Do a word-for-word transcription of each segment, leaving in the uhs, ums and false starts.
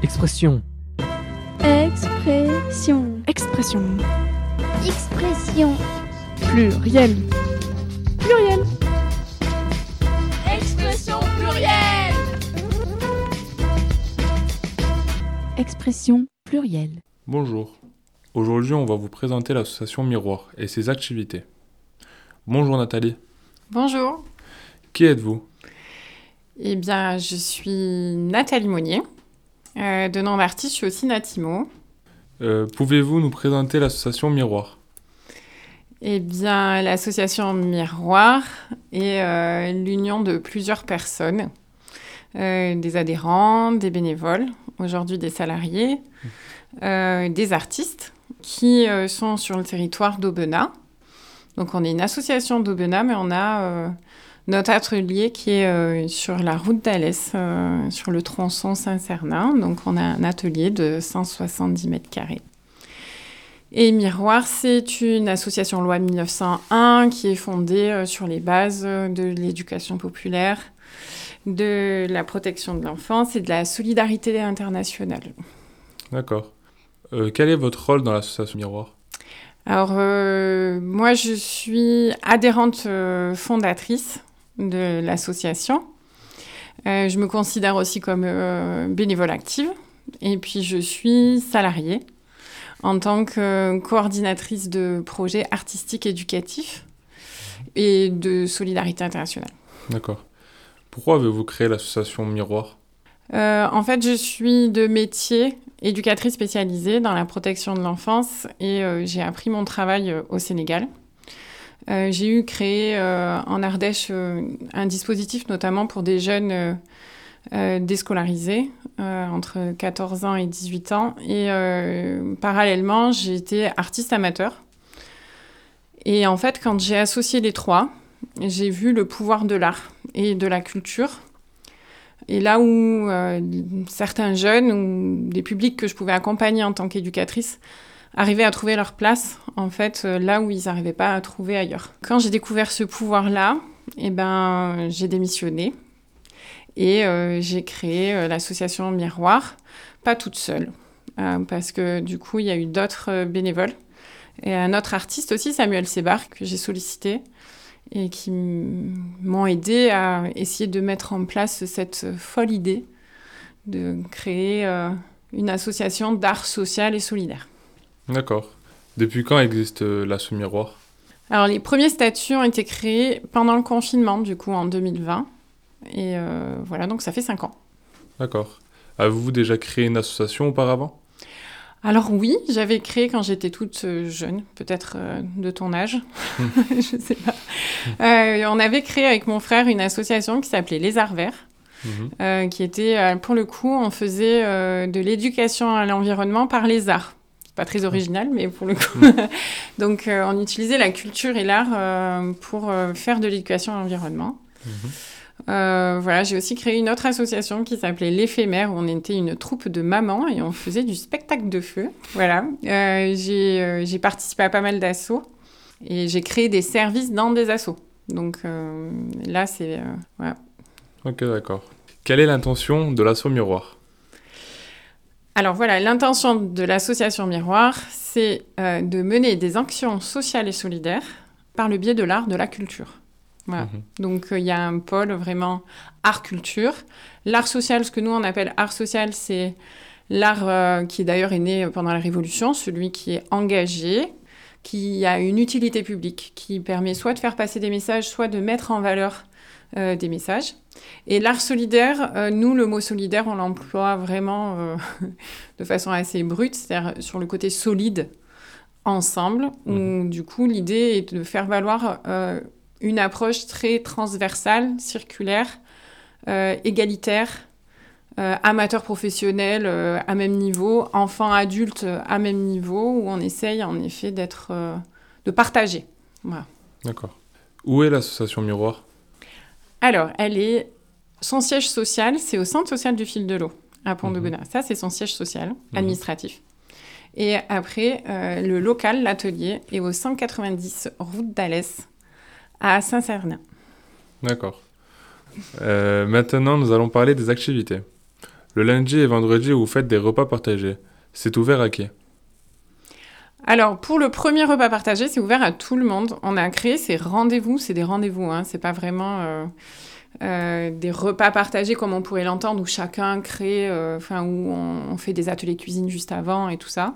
Expression. Expression. Expression. Expression. Pluriel. Pluriel. Expression plurielle. Expression plurielle. Bonjour. Aujourd'hui, on va vous présenter l'association Miroir et ses activités. Bonjour Nathalie. Bonjour. Qui êtes-vous ? Eh bien, je suis Nathalie Monnier. Euh, de nom d'artiste, je suis aussi Natimo. Euh, pouvez-vous nous présenter l'association Miroir ? Eh bien, l'association Miroir est euh, l'union de plusieurs personnes, euh, des adhérents, des bénévoles, aujourd'hui des salariés, euh, des artistes qui euh, sont sur le territoire d'Aubenas. Donc, on est une association d'Aubenas, mais on a euh, notre atelier qui est euh, sur la route d'Alès, euh, sur le tronçon Saint-Cernin. Donc, on a un atelier de cent soixante-dix mètres carrés. Et Miroir, c'est une association loi de mille neuf cent un qui est fondée euh, sur les bases de l'éducation populaire, de la protection de l'enfance et de la solidarité internationale. D'accord. Euh, quel est votre rôle dans l'association Miroir ? Alors, euh, moi, je suis adhérente euh, fondatrice de l'association. Euh, je me considère aussi comme euh, bénévole active. Et puis, je suis salariée en tant que coordinatrice de projets artistiques éducatifs et de solidarité internationale. D'accord. Pourquoi avez-vous créé l'association Miroir ? Euh, en fait, je suis de métier éducatrice spécialisée dans la protection de l'enfance et euh, j'ai appris mon travail euh, au Sénégal. Euh, j'ai eu créé euh, en Ardèche euh, un dispositif notamment pour des jeunes euh, euh, déscolarisés euh, entre quatorze ans et dix-huit ans. Et euh, parallèlement, j'ai été artiste amateur. Et en fait, quand j'ai associé les trois, j'ai vu le pouvoir de l'art et de la culture. Et là où euh, certains jeunes ou des publics que je pouvais accompagner en tant qu'éducatrice arrivaient à trouver leur place, en fait, euh, là où ils n'arrivaient pas à trouver ailleurs. Quand j'ai découvert ce pouvoir-là, eh ben, j'ai démissionné et euh, j'ai créé euh, l'association Miroir, pas toute seule, euh, parce que du coup, il y a eu d'autres euh, bénévoles et un autre artiste aussi, Samuel Sébar, que j'ai sollicité, et qui m'ont aidé à essayer de mettre en place cette folle idée de créer euh, une association d'art social et solidaire. D'accord. Depuis quand existe euh, l'asso Miroir ? Alors, les premiers statuts ont été créés pendant le confinement, du coup, en deux mille vingt. Et euh, voilà, donc ça fait cinq ans. D'accord. Avez-vous déjà créé une association auparavant ? Alors oui, j'avais créé quand j'étais toute jeune, peut-être euh, de ton âge, je sais pas. Euh, on avait créé avec mon frère une association qui s'appelait Les Arts Verts, mmh. euh, qui était, euh, pour le coup, on faisait euh, de l'éducation à l'environnement par les arts. C'est pas très original, mais pour le coup. Mmh. Donc euh, on utilisait la culture et l'art euh, pour euh, faire de l'éducation à l'environnement. Mmh. Euh, voilà, j'ai aussi créé une autre association qui s'appelait l'Éphémère, où on était une troupe de mamans et on faisait du spectacle de feu. Voilà, euh, j'ai, euh, j'ai participé à pas mal d'assauts et j'ai créé des services dans des assos. Donc euh, là, c'est... Euh, voilà. Ok, d'accord. Quelle est l'intention de l'asso Miroir ? Alors voilà, l'intention de l'association Miroir, c'est euh, de mener des actions sociales et solidaires par le biais de l'art, de la culture. Voilà. Mmh. Donc, il euh, y a un pôle vraiment art-culture. L'art social, ce que nous, on appelle art social, c'est l'art euh, qui, d'ailleurs, est né pendant la Révolution, celui qui est engagé, qui a une utilité publique, qui permet soit de faire passer des messages, soit de mettre en valeur euh, des messages. Et l'art solidaire, euh, nous, le mot solidaire, on l'emploie vraiment euh, de façon assez brute, c'est-à-dire sur le côté solide, ensemble, mmh. où, du coup, l'idée est de faire valoir... Euh, une approche très transversale, circulaire, euh, égalitaire, euh, amateur professionnel euh, à même niveau, enfant adulte à même niveau, où on essaye en effet d'être, euh, de partager. Voilà. D'accord. Où est l'association Miroir ? Alors, elle est, son siège social, c'est au centre social du Fil de l'Eau, à Pont-d'Aubenas. Mmh. Ça, c'est son siège social, administratif. Mmh. Et après, euh, le local, l'atelier, est au cent quatre-vingt-dix route d'Alès, à Saint-Cernin. D'accord. Euh, maintenant, nous allons parler des activités. Le lundi et vendredi, vous faites des repas partagés. C'est ouvert à qui ? Alors, pour le premier repas partagé, c'est ouvert à tout le monde. On a créé ces rendez-vous, c'est des rendez-vous, hein, c'est pas vraiment euh, euh, des repas partagés comme on pourrait l'entendre, où chacun crée, enfin, euh, où on, on fait des ateliers cuisine juste avant et tout ça.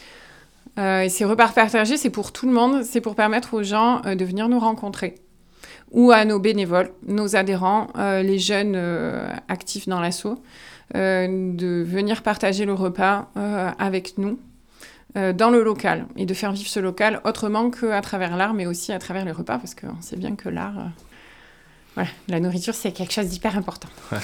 Euh, et ces repas partagés, c'est pour tout le monde, c'est pour permettre aux gens euh, de venir nous rencontrer. Ou à nos bénévoles, nos adhérents, euh, les jeunes euh, actifs dans l'asso, euh, de venir partager le repas euh, avec nous. Euh, dans le local, et de faire vivre ce local autrement qu'à travers l'art, mais aussi à travers les repas, parce qu'on sait bien que l'art, euh, voilà, la nourriture, c'est quelque chose d'hyper important. Ouais.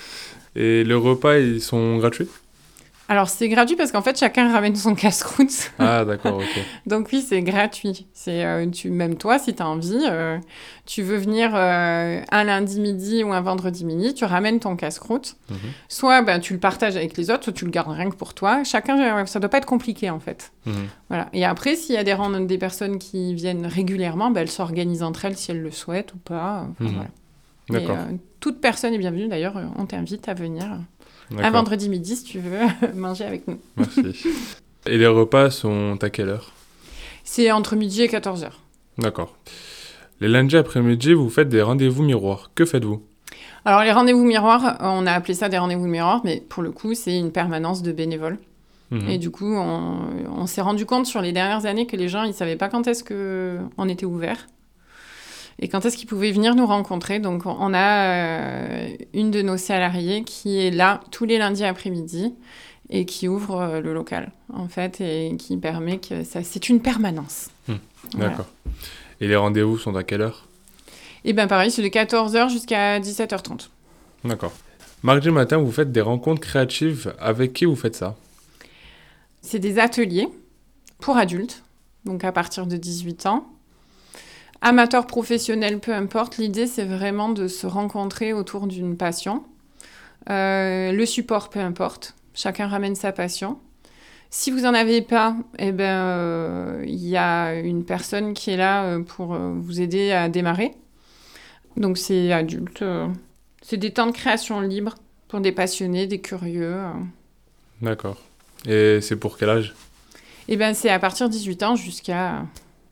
Et les repas, ils sont gratuits ? Alors, c'est gratuit parce qu'en fait, chacun ramène son casse-croûte. Ah, d'accord, ok. Donc oui, c'est gratuit. C'est, euh, tu, même toi, si tu as envie, euh, tu veux venir euh, un lundi midi ou un vendredi midi, tu ramènes ton casse-croûte. Mm-hmm. Soit ben, tu le partages avec les autres, soit tu le gardes rien que pour toi. Chacun, ça ne doit pas être compliqué, en fait. Mm-hmm. Voilà. Et après, s'il y a des, des personnes qui viennent régulièrement, ben, elles s'organisent entre elles si elles le souhaitent ou pas. Enfin, mm-hmm. Voilà. D'accord. Et, euh, toute personne est bienvenue. D'ailleurs, on t'invite à venir... D'accord. Un vendredi midi, si tu veux manger avec nous. Merci. Et les repas sont à quelle heure ? C'est entre midi et quatorze heures. D'accord. Les lundis après-midi, vous faites des rendez-vous miroirs. Que faites-vous ? Alors, les rendez-vous miroirs, on a appelé ça des rendez-vous miroirs, mais pour le coup, c'est une permanence de bénévoles. Mmh. Et du coup, on, on s'est rendu compte sur les dernières années que les gens, ils ne savaient pas quand est-ce qu'on était ouvert. Et quand est-ce qu'ils pouvaient venir nous rencontrer. Donc, on a euh, une de nos salariées qui est là tous les lundis après-midi et qui ouvre euh, le local, en fait, et qui permet que ça... C'est une permanence. Mmh. D'accord. Voilà. Et les rendez-vous sont à quelle heure ? Eh bien, pareil, c'est de quatorze heures jusqu'à dix-sept heures trente. D'accord. Mardi matin, vous faites des rencontres créatives. Avec qui vous faites ça ? C'est des ateliers pour adultes, donc à partir de dix-huit ans. Amateurs, professionnels, peu importe, l'idée, c'est vraiment de se rencontrer autour d'une passion. Euh, le support, peu importe. Chacun ramène sa passion. Si vous n'en avez pas, eh ben, euh, y a une personne qui est là pour vous aider à démarrer. Donc, c'est adulte. Euh, c'est des temps de création libre pour des passionnés, des curieux. Euh. D'accord. Et c'est pour quel âge ? Eh ben, c'est à partir de dix-huit ans jusqu'à...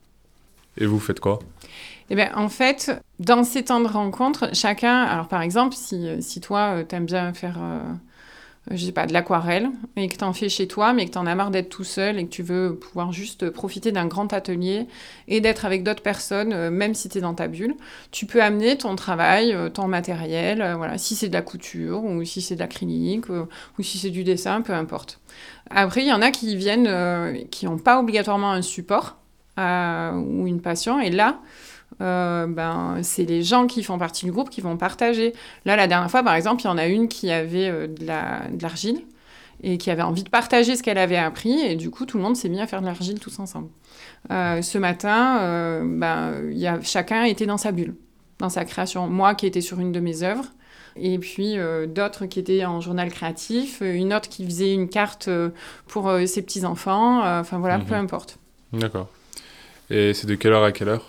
Et vous faites quoi ? Eh bien, en fait, dans ces temps de rencontre, chacun... Alors, par exemple, si, si toi, tu aimes bien faire, euh, je sais pas, de l'aquarelle, et que tu en fais chez toi, mais que tu en as marre d'être tout seul et que tu veux pouvoir juste profiter d'un grand atelier et d'être avec d'autres personnes, euh, même si tu es dans ta bulle, tu peux amener ton travail, euh, ton matériel, euh, voilà, si c'est de la couture, ou si c'est de l'acrylique, euh, ou si c'est du dessin, peu importe. Après, il y en a qui viennent, euh, qui n'ont pas obligatoirement un support euh, ou une passion, et là... Euh, ben, c'est les gens qui font partie du groupe qui vont partager. Là, la dernière fois, par exemple, il y en a une qui avait euh, de, la, de l'argile et qui avait envie de partager ce qu'elle avait appris, et du coup, tout le monde s'est mis à faire de l'argile tous ensemble. Euh, ce matin, euh, ben, y a, chacun était dans sa bulle, dans sa création. Moi qui étais sur une de mes œuvres, et puis euh, d'autres qui étaient en journal créatif, une autre qui faisait une carte euh, pour euh, ses petits-enfants, enfin euh, voilà, mmh. peu importe. D'accord. Et c'est de quelle heure à quelle heure ?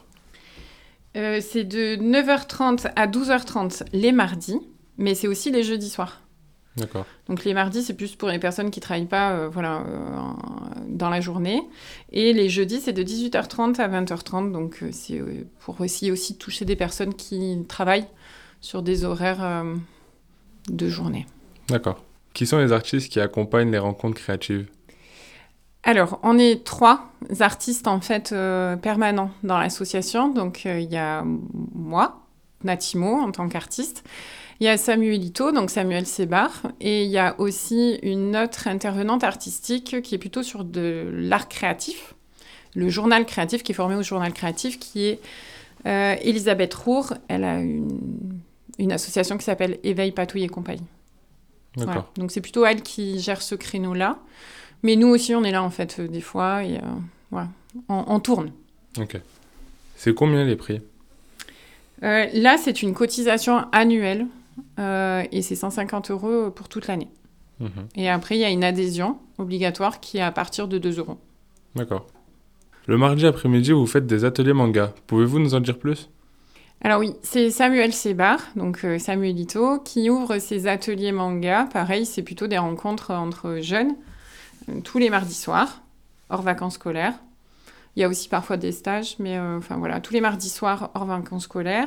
Euh, c'est de neuf heures trente à douze heures trente les mardis, mais c'est aussi les jeudis soirs. D'accord. Donc les mardis, c'est plus pour les personnes qui ne travaillent pas euh, voilà, euh, dans la journée. Et les jeudis, c'est de dix-huit heures trente à vingt heures trente. Donc euh, c'est euh, pour essayer aussi de toucher des personnes qui travaillent sur des horaires euh, de journée. D'accord. Qui sont les artistes qui accompagnent les rencontres créatives ? Alors, on est trois artistes, en fait, euh, permanents dans l'association. Donc, il euh, y a moi, Natimo, en tant qu'artiste. Il y a Samuelito, donc Samuel Sébar. Et il y a aussi une autre intervenante artistique qui est plutôt sur de l'art créatif, le journal créatif, qui est formé au journal créatif, qui est euh, Elisabeth Roure. Elle a une, une association qui s'appelle Éveil, Patouille et compagnie. D'accord. Voilà. Donc, c'est plutôt elle qui gère ce créneau-là. Mais nous aussi, on est là, en fait, euh, des fois, et euh, voilà, on, on tourne. Ok. C'est combien les prix ? euh, Là, c'est une cotisation annuelle, euh, et c'est cent cinquante euros pour toute l'année. Mmh. Et après, il y a une adhésion obligatoire qui est à partir de deux euros. D'accord. Le mardi après-midi, vous faites des ateliers manga. Pouvez-vous nous en dire plus ? Alors oui, c'est Samuel Sébar, donc euh, Samuelito, qui ouvre ses ateliers manga. Pareil, c'est plutôt des rencontres entre jeunes, euh, tous les mardis soirs, hors vacances scolaires. Il y a aussi parfois des stages, mais euh, enfin voilà, tous les mardis soirs, hors vacances scolaires.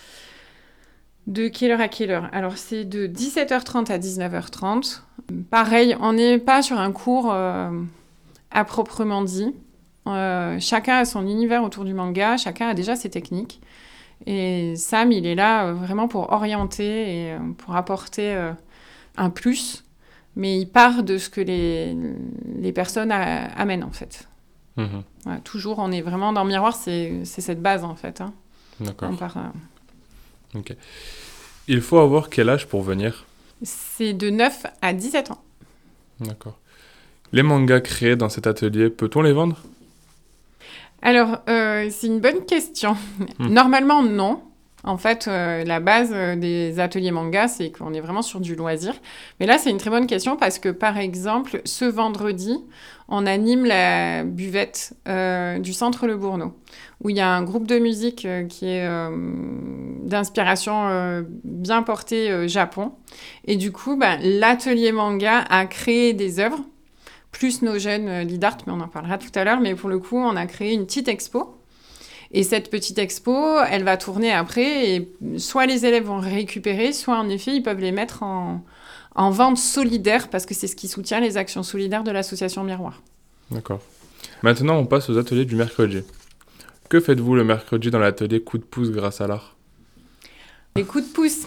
De quelle heure à quelle heure? Alors c'est de dix-sept heures trente à dix-neuf heures trente. Pareil, on n'est pas sur un cours euh, à proprement dit. Euh, chacun a son univers autour du manga, chacun a déjà ses techniques. Et Sam, il est là euh, vraiment pour orienter et euh, pour apporter euh, un plus, mais il part de ce que les, les personnes a, amènent, en fait. Mmh. Voilà, toujours, on est vraiment dans Miroir, c'est, c'est cette base, en fait. Hein. D'accord. On part, euh... Ok. Il faut avoir quel âge pour venir? C'est de neuf à dix-sept ans. D'accord. Les mangas créés dans cet atelier, peut-on les vendre? Alors, euh, c'est une bonne question. Mmh. Normalement, non. En fait, euh, la base euh, des ateliers manga, c'est qu'on est vraiment sur du loisir. Mais là, c'est une très bonne question parce que, par exemple, ce vendredi, on anime la buvette euh, du Centre Le Bourneau, où il y a un groupe de musique euh, qui est euh, d'inspiration euh, bien portée euh, Japon. Et du coup, bah, l'atelier manga a créé des œuvres, plus nos jeunes euh, lead art, mais on en parlera tout à l'heure. Mais pour le coup, on a créé une petite expo. Et cette petite expo, elle va tourner après. Et soit les élèves vont récupérer, soit en effet, ils peuvent les mettre en, en vente solidaire, parce que c'est ce qui soutient les actions solidaires de l'association Miroir. D'accord. Maintenant, on passe aux ateliers du mercredi. Que faites-vous le mercredi dans l'atelier Coup de pouce grâce à l'art? Les coups de pouce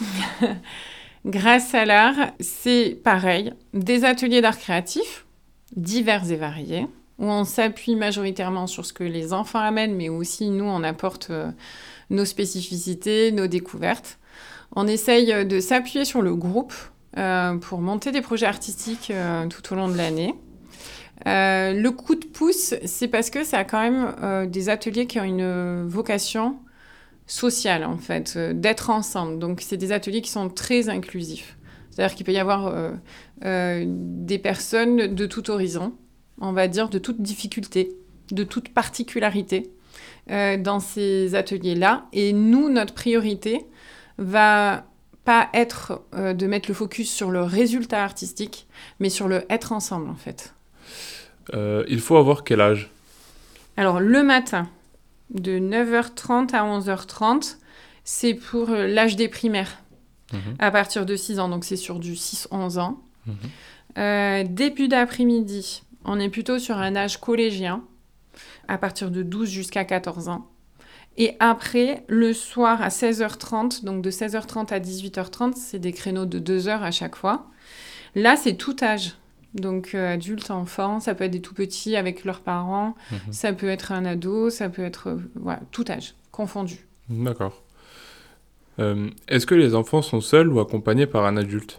grâce à l'art, c'est pareil. Des ateliers d'art créatif, divers et variés, où on s'appuie majoritairement sur ce que les enfants amènent, mais aussi nous, on apporte euh, nos spécificités, nos découvertes. On essaye de s'appuyer sur le groupe euh, pour monter des projets artistiques euh, tout au long de l'année. Euh, le coup de pouce, c'est parce que ça a quand même euh, des ateliers qui ont une vocation sociale, en fait, euh, d'être ensemble. Donc, c'est des ateliers qui sont très inclusifs. C'est-à-dire qu'il peut y avoir euh, euh, des personnes de tout horizon, on va dire de toute difficulté, de toute particularité euh, dans ces ateliers-là. Et nous, notre priorité va pas être euh, de mettre le focus sur le résultat artistique, mais sur le être ensemble, en fait. Euh, il faut avoir quel âge? Alors, le matin, de neuf heures trente à onze heures trente, c'est pour euh, l'âge des primaires, mmh. à partir de six ans. Donc, c'est sur du six à onze ans. Mmh. Euh, début d'après-midi, on est plutôt sur un âge collégien, à partir de douze jusqu'à quatorze ans. Et après, le soir à seize heures trente, donc de seize heures trente à dix-huit heures trente, c'est des créneaux de deux heures à chaque fois. Là, c'est tout âge. Donc, euh, adultes, enfants, ça peut être des tout-petits avec leurs parents, mmh. ça peut être un ado, ça peut être euh, voilà, tout âge, confondu. D'accord. Euh, est-ce que les enfants sont seuls ou accompagnés par un adulte?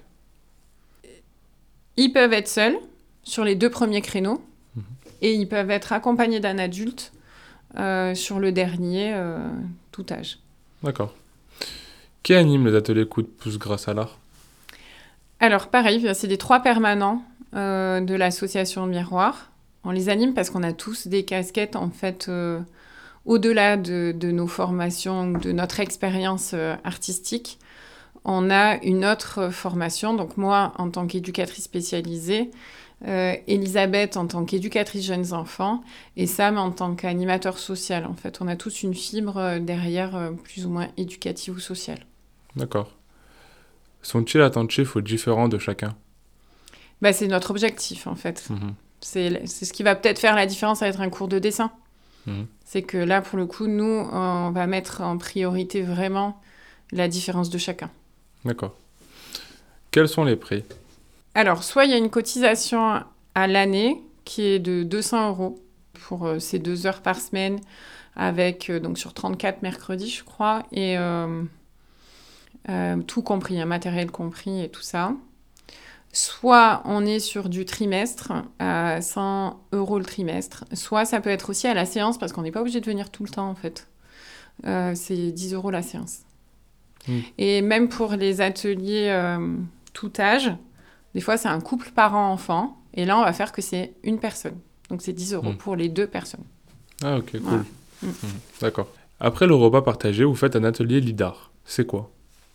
Ils peuvent être seuls sur les deux premiers créneaux mmh. et ils peuvent être accompagnés d'un adulte euh, sur le dernier, euh, tout âge. D'accord. Qui anime les ateliers Coup de pouce grâce à l'art? Alors, pareil, c'est des trois permanents euh, de l'association Miroir. On les anime parce qu'on a tous des casquettes, en fait, euh, au-delà de, de nos formations, de notre expérience euh, artistique. On a une autre formation. Donc, moi, en tant qu'éducatrice spécialisée, euh, Elisabeth en tant qu'éducatrice jeunes enfants et Sam en tant qu'animateur social. En fait, on a tous une fibre euh, derrière, euh, plus ou moins éducative ou sociale. D'accord. Sont-ils attentifs aux différents de chacun? Bah, c'est notre objectif, en fait. Mmh. C'est, c'est ce qui va peut-être faire la différence avec un cours de dessin. Mmh. C'est que là, pour le coup, nous, on va mettre en priorité vraiment la différence de chacun. D'accord. Quels sont les prix? Alors, soit il y a une cotisation à l'année qui est de deux cents euros pour euh, ces deux heures par semaine, avec euh, donc sur trente-quatre mercredis, je crois, et euh, euh, tout compris, un matériel compris et tout ça. Soit on est sur du trimestre, à cent euros le trimestre, soit ça peut être aussi à la séance, parce qu'on n'est pas obligé de venir tout le temps, en fait. Euh, c'est dix euros la séance. Mmh. Et même pour les ateliers euh, tout âge, des fois, c'est un couple parent-enfant. Et là, on va faire que c'est une personne. Donc, c'est dix euros mmh. pour les deux personnes. Ah, ok, cool. Voilà. Mmh. Mmh. D'accord. Après le repas partagé, vous faites un atelier lidar. C'est quoi?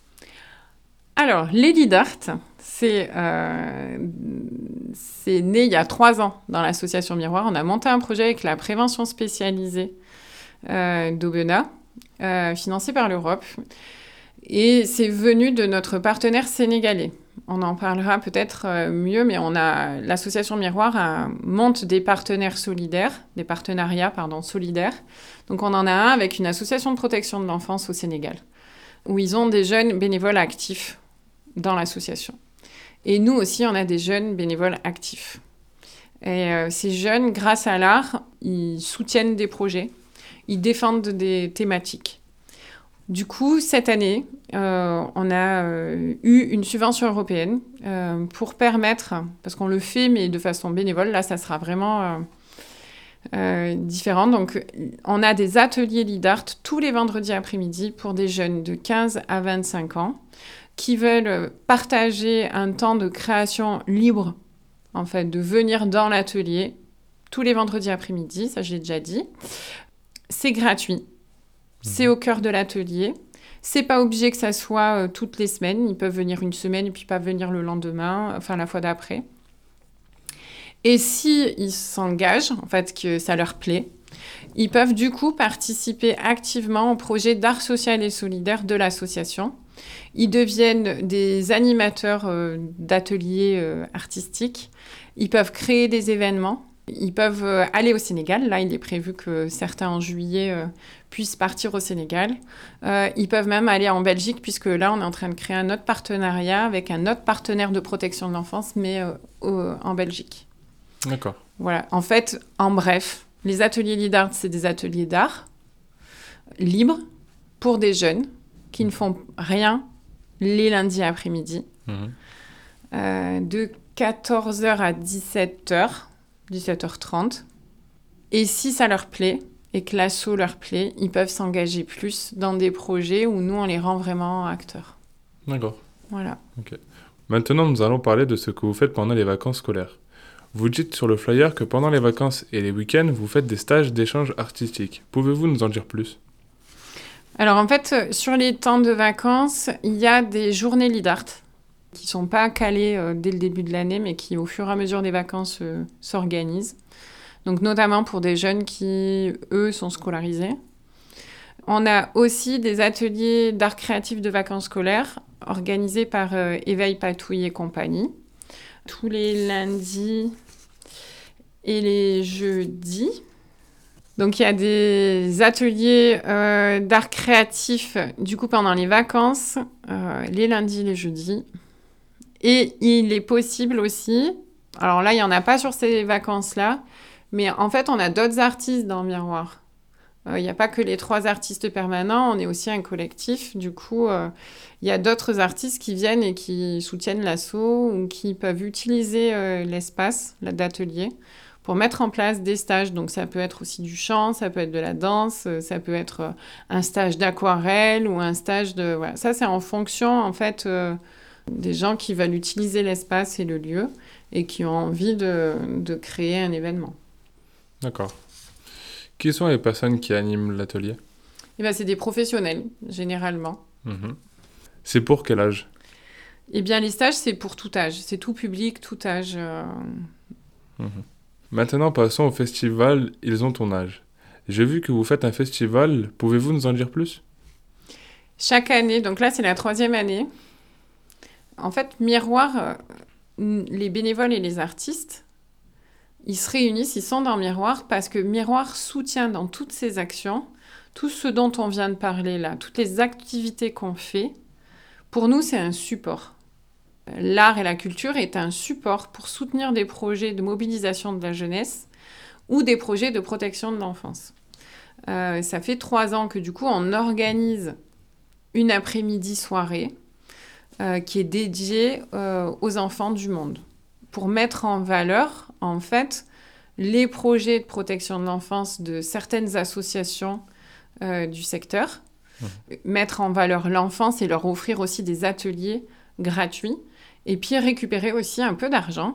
Alors, les lidart, c'est, euh, c'est né il y a trois ans dans l'association Miroir. On a monté un projet avec la prévention spécialisée euh, d'Aubenas, euh, financé par l'Europe. Et c'est venu de notre partenaire sénégalais. On en parlera peut-être euh, mieux, mais on a, l'association Miroir a, monte des partenaires solidaires, des partenariats pardon, solidaires. Donc on en a un avec une association de protection de l'enfance au Sénégal, où ils ont des jeunes bénévoles actifs dans l'association. Et nous aussi, on a des jeunes bénévoles actifs. Et euh, ces jeunes, grâce à l'art, ils soutiennent des projets, ils défendent des thématiques. Du coup, cette année, euh, on a euh, eu une subvention européenne euh, pour permettre, parce qu'on le fait, mais de façon bénévole, là, ça sera vraiment euh, euh, différent. Donc, on a des ateliers lidart tous les vendredis après-midi pour des jeunes de quinze à vingt-cinq ans qui veulent partager un temps de création libre, en fait, de venir dans l'atelier tous les vendredis après-midi, ça je l'ai déjà dit. C'est gratuit. C'est au cœur de l'atelier. C'est pas obligé que ça soit euh, toutes les semaines. Ils peuvent venir une semaine et puis pas venir le lendemain, enfin la fois d'après. Et si ils s'engagent, en fait, que ça leur plaît, ils peuvent du coup participer activement au projet d'art social et solidaire de l'association. Ils deviennent des animateurs euh, d'ateliers euh, artistiques. Ils peuvent créer des événements. Ils peuvent euh, aller au Sénégal. Là, il est prévu que certains en juillet euh, puissent partir au Sénégal. Euh, ils peuvent même aller en Belgique, puisque là, on est en train de créer un autre partenariat avec un autre partenaire de protection de l'enfance, mais euh, au, en Belgique. D'accord. Voilà. En fait, en bref, les ateliers lidart, c'est des ateliers d'art libres pour des jeunes qui ne font rien les lundis après-midi, mmh. euh, de quatorze heures à dix-sept heures. dix-sept heures trente. Et si ça leur plaît, et que l'asso leur plaît, ils peuvent s'engager plus dans des projets où nous, on les rend vraiment acteurs. D'accord. Voilà. Okay. Maintenant, nous allons parler de ce que vous faites pendant les vacances scolaires. Vous dites sur le flyer que pendant les vacances et les week-ends, vous faites des stages d'échange artistique. Pouvez-vous nous en dire plus ? Alors en fait, sur les temps de vacances, il y a des journées lidart qui ne sont pas calées euh, dès le début de l'année, mais qui, au fur et à mesure des vacances, euh, s'organisent. Donc, notamment pour des jeunes qui, eux, sont scolarisés. On a aussi des ateliers d'art créatif de vacances scolaires organisés par euh, Éveil Patouille et compagnie, tous les lundis et les jeudis. Donc, il y a des ateliers euh, d'art créatif, du coup, pendant les vacances, euh, les lundis, les jeudis. Et il est possible aussi, alors là, il n'y en a pas sur ces vacances-là, mais en fait, on a d'autres artistes dans Miroir. Il n'y a pas que les trois artistes permanents, on est aussi un collectif. Du coup, il euh, y a d'autres artistes qui viennent et qui soutiennent l'asso ou qui peuvent utiliser euh, l'espace d'atelier pour mettre en place des stages. Donc, ça peut être aussi du chant, ça peut être de la danse, ça peut être un stage d'aquarelle ou un stage de... Voilà. Ça, c'est en fonction, en fait... Euh, des gens qui veulent utiliser l'espace et le lieu et qui ont envie de, de créer un événement. D'accord. Qui sont les personnes qui animent l'atelier ? Eh bien, c'est des professionnels, généralement. Mmh. C'est pour quel âge ? Eh bien, les stages, c'est pour tout âge. C'est tout public, tout âge. Euh... Mmh. Maintenant, passons au festival « Ils ont ton âge ». J'ai vu que vous faites un festival. Pouvez-vous nous en dire plus ? Chaque année, donc là, c'est la troisième année. En fait, Miroir, euh, les bénévoles et les artistes, ils se réunissent, ils sont dans Miroir parce que Miroir soutient dans toutes ses actions tout ce dont on vient de parler là, toutes les activités qu'on fait. Pour nous, c'est un support. L'art et la culture est un support pour soutenir des projets de mobilisation de la jeunesse ou des projets de protection de l'enfance. Euh, ça fait trois ans que du coup, on organise une après-midi soirée Euh, qui est dédié euh, aux enfants du monde, pour mettre en valeur, en fait, les projets de protection de l'enfance de certaines associations euh, du secteur, mmh. mettre en valeur l'enfance et leur offrir aussi des ateliers gratuits, et puis récupérer aussi un peu d'argent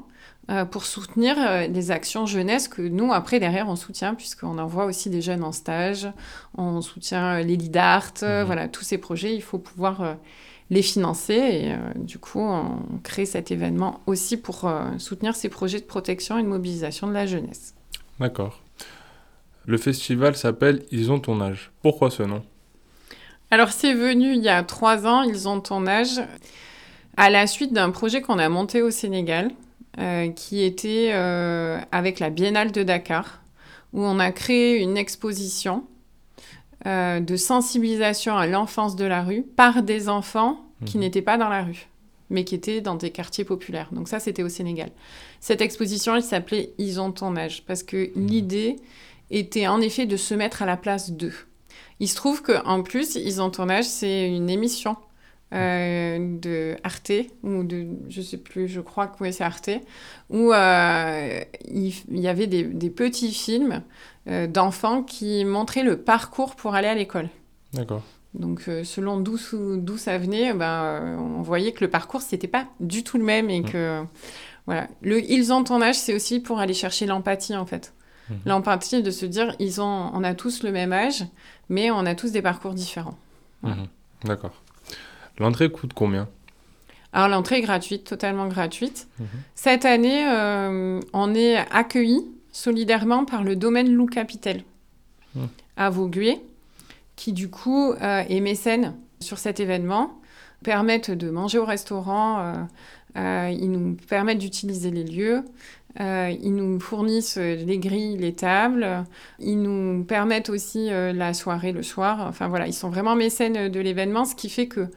euh, pour soutenir euh, des actions jeunesse que nous, après, derrière, on soutient, puisqu'on envoie aussi des jeunes en stage, on soutient euh, les Lead Art, euh, Mmh. voilà, tous ces projets, il faut pouvoir euh, les financer. Et euh, du coup, on crée cet événement aussi pour euh, soutenir ces projets de protection et de mobilisation de la jeunesse. D'accord. Le festival s'appelle Ils ont ton âge. Pourquoi ce nom? Alors, c'est venu il y a trois ans, Ils ont ton âge, à la suite d'un projet qu'on a monté au Sénégal, euh, qui était euh, avec la Biennale de Dakar, où on a créé une exposition euh, de sensibilisation à l'enfance de la rue par des enfants qui Mhm. n'étaient pas dans la rue, mais qui étaient dans des quartiers populaires. Donc ça, c'était au Sénégal. Cette exposition, elle s'appelait « Ils ont ton âge », parce que l'idée était en effet de se mettre à la place d'eux. Il se trouve qu'en plus, Ils ont ton âge, c'est une émission euh, de Arte, ou de, je sais plus, je crois que oui, c'est Arte, où euh, il, il y avait des, des petits films euh, d'enfants qui montraient le parcours pour aller à l'école. D'accord. Donc, euh, selon d'où, d'où ça venait, ben, euh, on voyait que le parcours, c'était pas du tout le même et que, voilà. Le « Ils ont ton âge », c'est aussi pour aller chercher l'empathie, en fait. Mmh. L'empathie de se dire, ils ont, on a tous le même âge, mais on a tous des parcours différents. Voilà. Mhm. D'accord. L'entrée coûte combien? Alors, l'entrée est gratuite, totalement gratuite. Mhm. Cette année, euh, on est accueillis solidairement par le domaine Loup Capitel Mmh. à Vaugué, qui du coup euh, est mécène sur cet événement, permettent de manger au restaurant, euh, euh, ils nous permettent d'utiliser les lieux, euh, ils nous fournissent les grilles, les tables, ils nous permettent aussi euh, la soirée le soir. Enfin voilà, ils sont vraiment mécènes de l'événement, ce qui fait que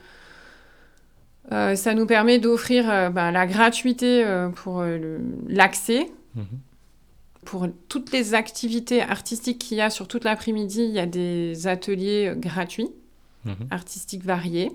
euh, ça nous permet d'offrir euh, ben, la gratuité euh, pour euh, le, l'accès. Mhm. Pour toutes les activités artistiques qu'il y a sur toute l'après-midi, il y a des ateliers gratuits, Mhm. artistiques variés.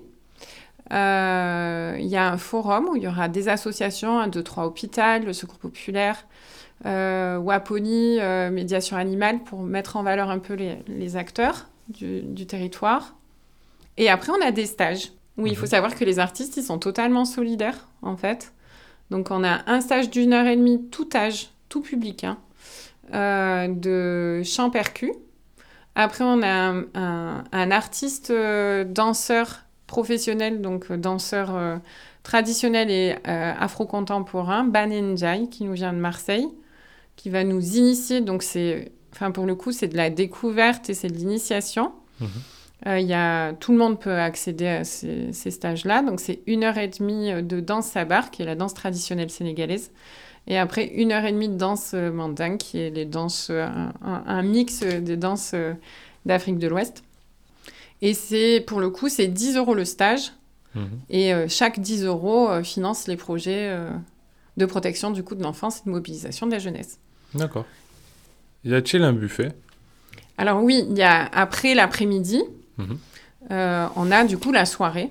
Euh, il y a un forum où il y aura des associations, un, deux, trois hôpital, le Secours populaire, euh, Waponi, euh, médiation animale, pour mettre en valeur un peu les, les acteurs du, du territoire. Et après, on a des stages où Mhm. il faut savoir que les artistes, ils sont totalement solidaires, en fait. Donc, on a un stage d'une heure et demie, tout âge, tout public, hein, euh, de chant percu. Après, on a un, un, un artiste euh, danseur professionnel, donc euh, danseur euh, traditionnel et euh, afro-contemporain, Banenjai, qui nous vient de Marseille, qui va nous initier. Donc, c'est, enfin, pour le coup, c'est de la découverte et c'est de l'initiation. Mhm. Euh, y a, tout le monde peut accéder à ces, ces stages-là. Donc, c'est une heure et demie de danse sabar, qui est la danse traditionnelle sénégalaise. Et après, une heure et demie de danse euh, mandingue, qui est les danses, euh, un, un mix des danses euh, d'Afrique de l'Ouest. Et c'est, pour le coup, c'est dix euros le stage. Mhm. Et euh, chaque dix euros euh, finance les projets euh, de protection du coup de l'enfance et de mobilisation de la jeunesse. D'accord. Y a-t-il un buffet? Alors oui, il y a, après l'après-midi, Mhm. euh, on a du coup la soirée.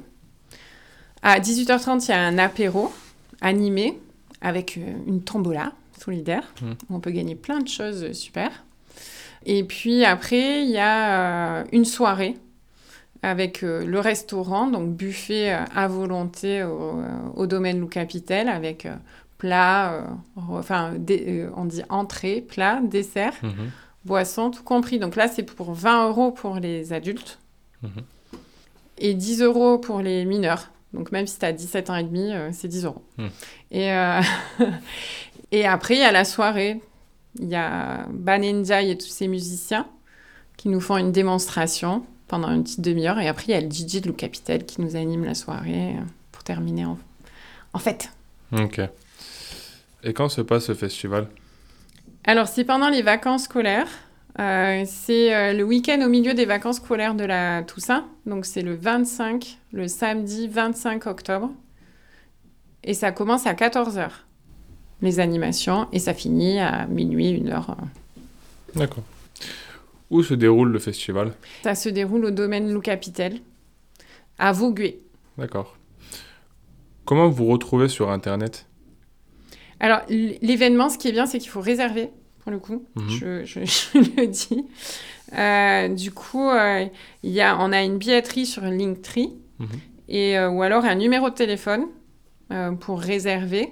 À dix-huit heures trente, il y a un apéro animé avec euh, une tombola solidaire. Mhm. Où on peut gagner plein de choses super. Et puis après, il y a euh, une soirée avec euh, le restaurant, donc buffet euh, à volonté au, euh, au domaine Loup Capitel, avec euh, plat, euh, re- enfin, dé- euh, on dit entrée, plat, dessert, Mhm. boisson, tout compris. Donc là, c'est pour vingt euros pour les adultes Mhm. et dix euros pour les mineurs. Donc même si tu as dix-sept ans et demi, euh, c'est dix euros. Mhm. Et, euh, et après, il y a la soirée. Il y a Banenjai et tous ces musiciens qui nous font une démonstration pendant une petite demi-heure. Et après, il y a le D J de Loup Capitel qui nous anime la soirée euh, pour terminer en, en fête. Ok. Et quand se passe ce festival? Alors, c'est pendant les vacances scolaires. Euh, c'est euh, le week-end au milieu des vacances scolaires de la Toussaint. Donc, c'est le vingt-cinq, le samedi vingt-cinq octobre. Et ça commence à quatorze heures, les animations. Et ça finit à minuit, une heure. D'accord. Où se déroule le festival? Ça se déroule au domaine Loup Capitel, à Vaugué. D'accord. Comment vous retrouvez sur Internet? Alors, l- l'événement, ce qui est bien, c'est qu'il faut réserver, pour le coup. Mhm. Je, je- je le dis. Euh, du coup, euh, il y a, on a une billetterie sur Linktree, Mhm. et, euh, ou alors un numéro de téléphone euh, pour réserver.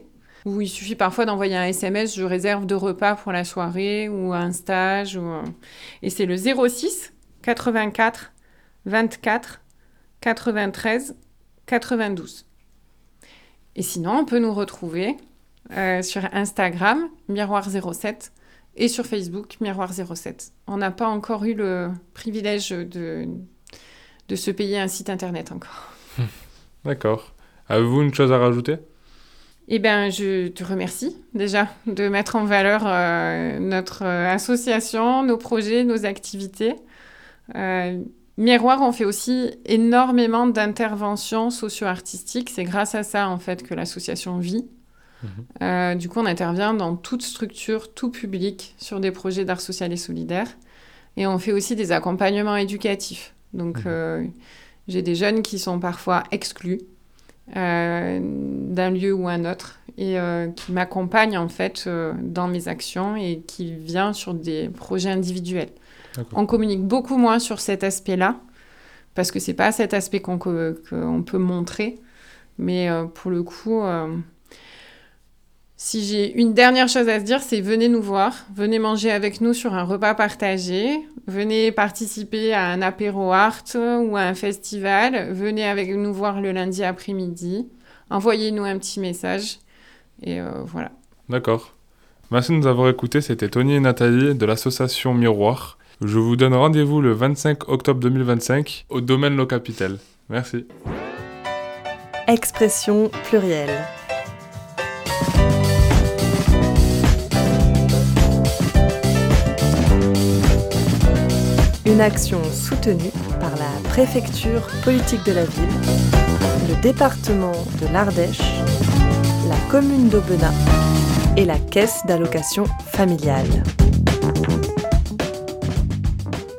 où il suffit parfois d'envoyer un S M S, je réserve deux repas pour la soirée ou un stage. Ou... Et c'est le zéro six quatre-vingt-quatre vingt-quatre quatre-vingt-treize quatre-vingt-douze. Et sinon, on peut nous retrouver euh, sur Instagram, Miroir zéro sept, et sur Facebook, Miroir zéro sept. On n'a pas encore eu le privilège de, de se payer un site internet encore. D'accord. Avez-vous une chose à rajouter ? Eh bien, je te remercie déjà de mettre en valeur euh, notre euh, association, nos projets, nos activités. Euh, Miroir, on fait aussi énormément d'interventions socio-artistiques. C'est grâce à ça, en fait, que l'association vit. Mmh. Euh, du coup, on intervient dans toute structure, tout public, sur des projets d'art social et solidaire. Et on fait aussi des accompagnements éducatifs. Donc, mmh. euh, j'ai des jeunes qui sont parfois exclus euh, d'un lieu ou un autre et euh, qui m'accompagnent, en fait, euh, dans mes actions et qui viennent sur des projets individuels. D'accord. On communique beaucoup moins sur cet aspect-là, parce que c'est pas cet aspect qu'on, qu'on peut montrer. Mais euh, pour le coup, euh, si j'ai une dernière chose à se dire, c'est venez nous voir, venez manger avec nous sur un repas partagé, venez participer à un apéro art ou à un festival, venez avec nous voir le lundi après-midi, envoyez-nous un petit message, et euh, voilà. D'accord. Merci de nous avoir écoutés, c'était Tony et Nathalie de l'association Miroir. Je vous donne rendez-vous le vingt-cinq octobre deux mille vingt-cinq au domaine Le Capitel. Merci. Expression plurielle. Une action soutenue par la préfecture politique de la ville, le département de l'Ardèche, la commune d'Aubenas et la caisse d'allocation familiale.